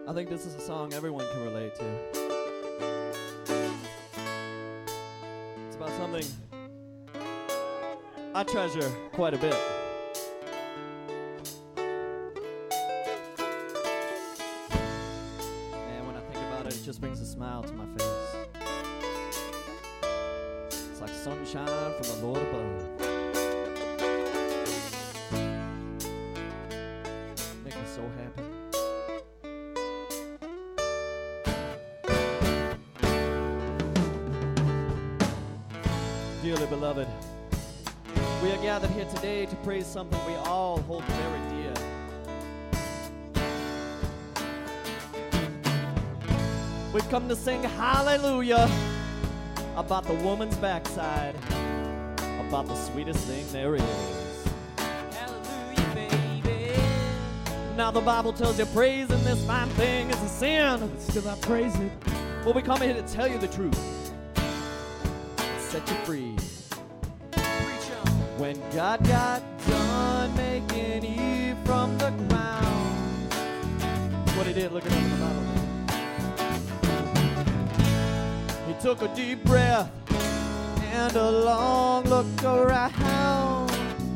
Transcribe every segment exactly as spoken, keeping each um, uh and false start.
I think this is a song everyone can relate to. It's about something I treasure quite a bit. And when I think about it, it just brings a smile to my face. It's like sunshine from the Lord above. Make me so happy. Dearly beloved, we are gathered here today to praise something we all hold very dear. We've come to sing hallelujah about the woman's backside, about the sweetest thing there is. Hallelujah, baby. Now the Bible tells you praising this fine thing is a sin. But still I praise it. Well, we come here to tell you the truth, set you free. Preach on. When God got done making Eve from the ground, that's what he did. Look at it in the Bible. He took a deep breath and a long look around.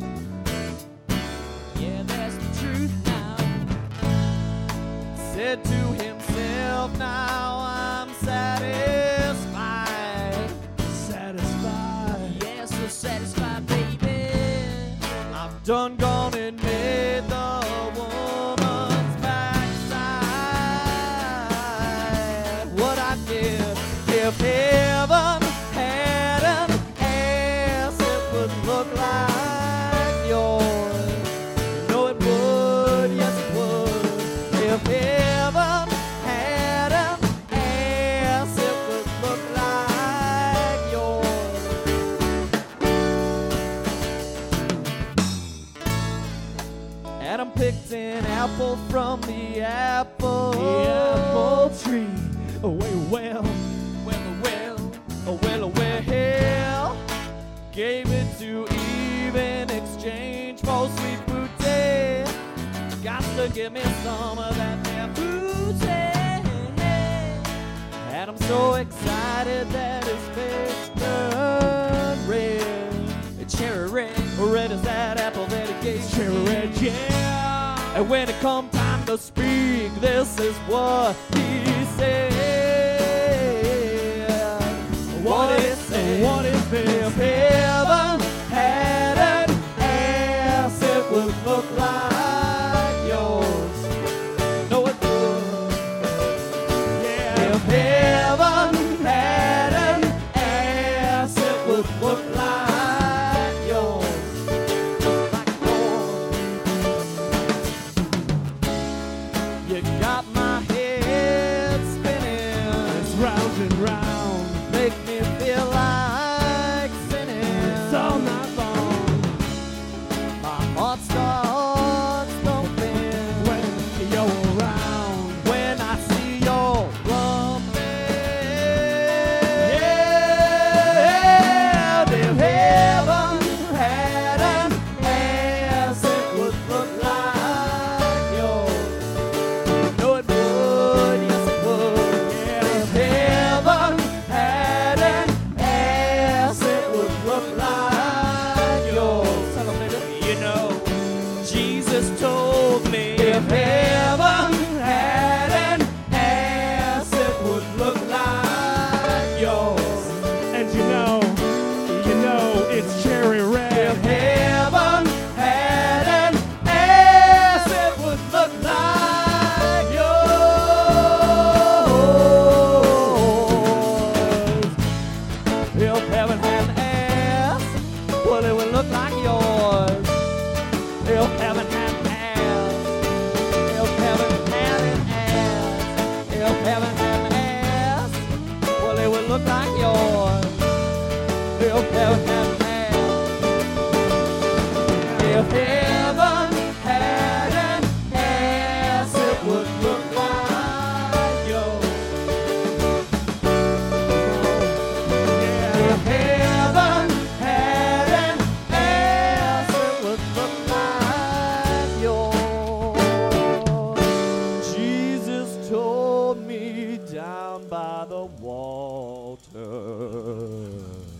Yeah, that's the truth now. Said to himself, now I'm satisfied. Satisfied. Yeah, so satisfied, baby. I've done gone and made the woman's backside what I did. If heaven had an ass, it would look like yours. You know it would, yes it would. If heaven had an ass, it would look like yours. Adam picked an apple from the apple, The apple tree. Oh, well, well, Well, well. oh, well, oh, well. Gave it to Eve in exchange for sweet booty. Got to give me some of that there booty. Adam's so excited that his face turned red. Cherry red. Red as that apple that he gave Cherry me. red, yeah. And when it come time to speak, this is what he said. What it said. What is If this? heaven had an ass, it would look like yours. No, it would. Yeah. If heaven had an ass, it would look like yours. Like yours. You got my head spinning. It's round and round. Make me feel like sinning. It's all night long. My heart starts thumping When you're around. when I see your rumbling. Yeah, if heaven had an ass, it would look like yours. No, it would, yes it would. Yeah, if heaven had an ass, it would look like yours. Tell 'em, nigga. You know, Jesus told me if heaven had an ass, it would look like yours. and you know, you know, it's cherry red. If heaven had an ass, it would look like yours. If heaven had an ass, well, it would look like yours. If heaven had an ass, if by the water.